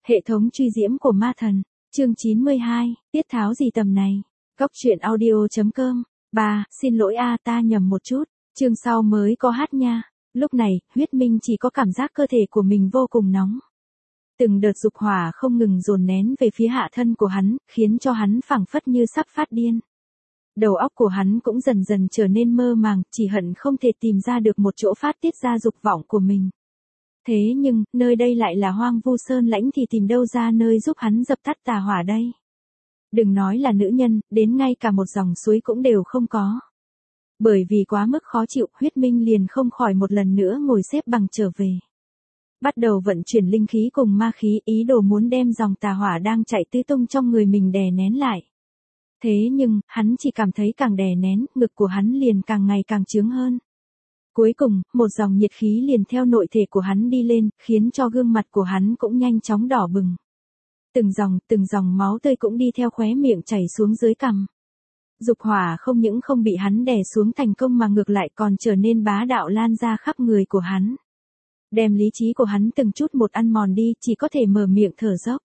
Hệ thống truy diễm của ma thần, chương 92, tiết tháo gì tầm này. Góc truyện audio.com. Xin lỗi ta nhầm một chút, chương sau mới có hát nha. Lúc này, Huyết Minh chỉ có cảm giác cơ thể của mình vô cùng nóng. Từng đợt dục hỏa không ngừng dồn nén về phía hạ thân của hắn, khiến cho hắn phảng phất như sắp phát điên. Đầu óc của hắn cũng dần dần trở nên mơ màng, chỉ hận không thể tìm ra được một chỗ phát tiết ra dục vọng của mình. Thế nhưng, nơi đây lại là hoang vu sơn lãnh thì tìm đâu ra nơi giúp hắn dập tắt tà hỏa đây. Đừng nói là nữ nhân, đến ngay cả một dòng suối cũng đều không có. Bởi vì quá mức khó chịu, Huyết Minh liền không khỏi một lần nữa ngồi xếp bằng trở về. Bắt đầu vận chuyển linh khí cùng ma khí, ý đồ muốn đem dòng tà hỏa đang chạy tứ tung trong người mình đè nén lại. Thế nhưng, hắn chỉ cảm thấy càng đè nén, ngực của hắn liền càng ngày càng chướng hơn. Cuối cùng, một dòng nhiệt khí liền theo nội thể của hắn đi lên, khiến cho gương mặt của hắn cũng nhanh chóng đỏ bừng. Từng dòng máu tươi cũng đi theo khóe miệng chảy xuống dưới cằm. Dục hỏa không những không bị hắn đè xuống thành công mà ngược lại còn trở nên bá đạo lan ra khắp người của hắn. Đem lý trí của hắn từng chút một ăn mòn đi, chỉ có thể mở miệng thở dốc.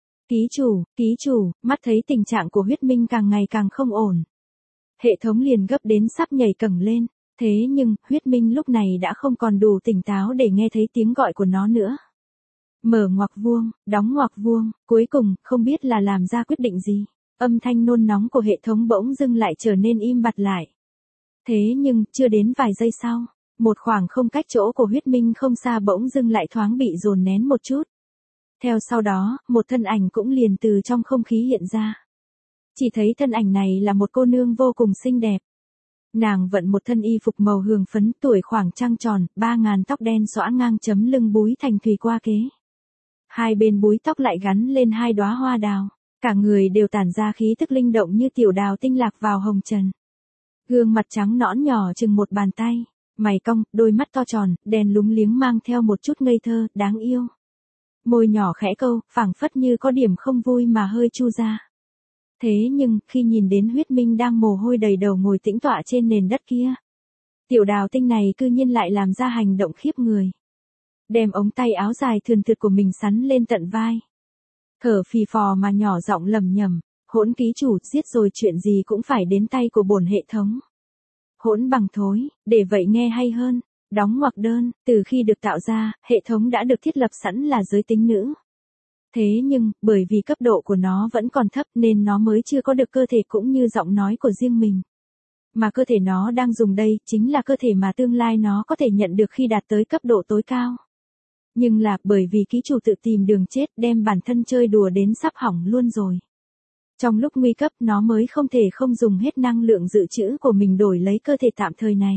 Ký chủ, mắt thấy tình trạng của Huyết Minh càng ngày càng không ổn. Hệ thống liền gấp đến sắp nhảy cẫng lên. Thế nhưng, Huyết Minh lúc này đã không còn đủ tỉnh táo để nghe thấy tiếng gọi của nó nữa. Mở ngoặc vuông, đóng ngoặc vuông, cuối cùng, không biết là làm ra quyết định gì. Âm thanh nôn nóng của hệ thống bỗng dưng lại trở nên im bặt lại. Thế nhưng, chưa đến vài giây sau, một khoảng không cách chỗ của Huyết Minh không xa bỗng dưng lại thoáng bị dồn nén một chút. Theo sau đó, một thân ảnh cũng liền từ trong không khí hiện ra. Chỉ thấy thân ảnh này là một cô nương vô cùng xinh đẹp. Nàng vận một thân y phục màu hường phấn, tuổi khoảng trăng tròn, 3.000 tóc đen xõa ngang chấm lưng búi thành thùy qua kế. Hai bên búi tóc lại gắn lên hai đóa hoa đào, cả người đều tản ra khí tức linh động như tiểu đào tinh lạc vào hồng trần. Gương mặt trắng nõn nhỏ chừng một bàn tay, mày cong, đôi mắt to tròn, đen lúng liếng mang theo một chút ngây thơ, đáng yêu. Môi nhỏ khẽ câu, phảng phất như có điểm không vui mà hơi chu ra. Thế nhưng, khi nhìn đến Huyết Minh đang mồ hôi đầy đầu ngồi tĩnh tọa trên nền đất kia, tiểu đào tinh này cư nhiên lại làm ra hành động khiếp người. Đem ống tay áo dài thườn thượt của mình sắn lên tận vai. Thở phì phò mà nhỏ giọng lẩm nhẩm, hỗn ký chủ, giết rồi chuyện gì cũng phải đến tay của bổn hệ thống. Hỗn bằng thối, để vậy nghe hay hơn. Đóng ngoặc đơn, từ khi được tạo ra, hệ thống đã được thiết lập sẵn là giới tính nữ. Thế nhưng, bởi vì cấp độ của nó vẫn còn thấp nên nó mới chưa có được cơ thể cũng như giọng nói của riêng mình. Mà cơ thể nó đang dùng đây, chính là cơ thể mà tương lai nó có thể nhận được khi đạt tới cấp độ tối cao. Nhưng là, bởi vì ký chủ tự tìm đường chết đem bản thân chơi đùa đến sắp hỏng luôn rồi. Trong lúc nguy cấp nó mới không thể không dùng hết năng lượng dự trữ của mình đổi lấy cơ thể tạm thời này.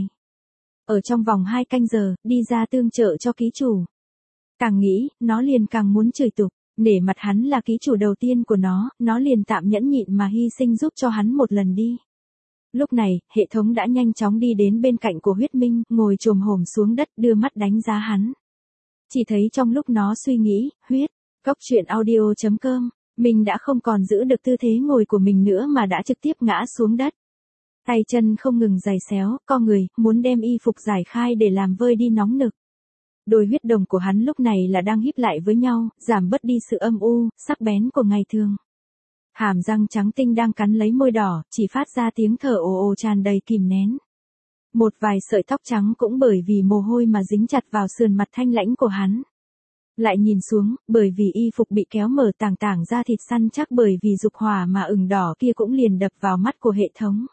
Ở trong vòng 2 canh giờ, đi ra tương trợ cho ký chủ. Càng nghĩ, nó liền càng muốn chửi tục. Nể mặt hắn là ký chủ đầu tiên của nó liền tạm nhẫn nhịn mà hy sinh giúp cho hắn một lần đi. Lúc này, hệ thống đã nhanh chóng đi đến bên cạnh của Huyết Minh, ngồi chồm hổm xuống đất đưa mắt đánh giá hắn. Chỉ thấy trong lúc nó suy nghĩ, góc truyện audio.com, mình đã không còn giữ được tư thế ngồi của mình nữa mà đã trực tiếp ngã xuống đất. Tay chân không ngừng giày xéo, co người, muốn đem y phục giải khai để làm vơi đi nóng nực. Đôi huyết đồng của hắn lúc này là đang híp lại với nhau, giảm bớt đi sự âm u, sắc bén của ngày thường. Hàm răng trắng tinh đang cắn lấy môi đỏ, chỉ phát ra tiếng thở ồ ồ tràn đầy kìm nén. Một vài sợi tóc trắng cũng bởi vì mồ hôi mà dính chặt vào sườn mặt thanh lãnh của hắn. Lại nhìn xuống, bởi vì y phục bị kéo mở tảng da thịt săn chắc bởi vì dục hỏa mà ửng đỏ kia cũng liền đập vào mắt của hệ thống.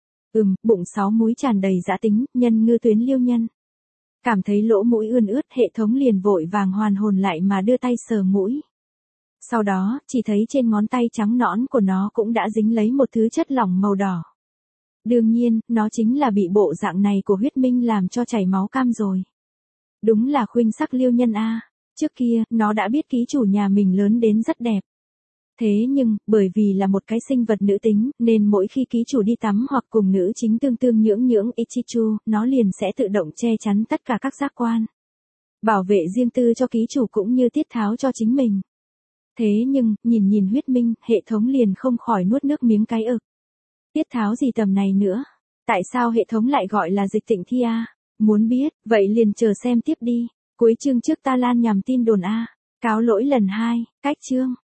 Bụng 6 múi tràn đầy dã tính, nhân ngư tuyến liêu nhân. Cảm thấy lỗ mũi ươn ướt, hệ thống liền vội vàng hoàn hồn lại mà đưa tay sờ mũi. Sau đó, chỉ thấy trên ngón tay trắng nõn của nó cũng đã dính lấy một thứ chất lỏng màu đỏ. Đương nhiên, nó chính là bị bộ dạng này của Huyết Minh làm cho chảy máu cam rồi. Đúng là khuynh sắc liêu nhân a. Trước kia, nó đã biết ký chủ nhà mình lớn đến rất đẹp. Thế nhưng, bởi vì là một cái sinh vật nữ tính, nên mỗi khi ký chủ đi tắm hoặc cùng nữ chính tương nhưỡng Ichichu, nó liền sẽ tự động che chắn tất cả các giác quan. Bảo vệ riêng tư cho ký chủ cũng như tiết tháo cho chính mình. Thế nhưng, nhìn Huyết Minh, hệ thống liền không khỏi nuốt nước miếng cái ực. Tiết tháo gì tầm này nữa? Tại sao hệ thống lại gọi là dịch tịnh thi a? Muốn biết, vậy liền chờ xem tiếp đi. Cuối chương trước ta lan nhằm tin đồn a. Cáo lỗi lần 2, cách chương.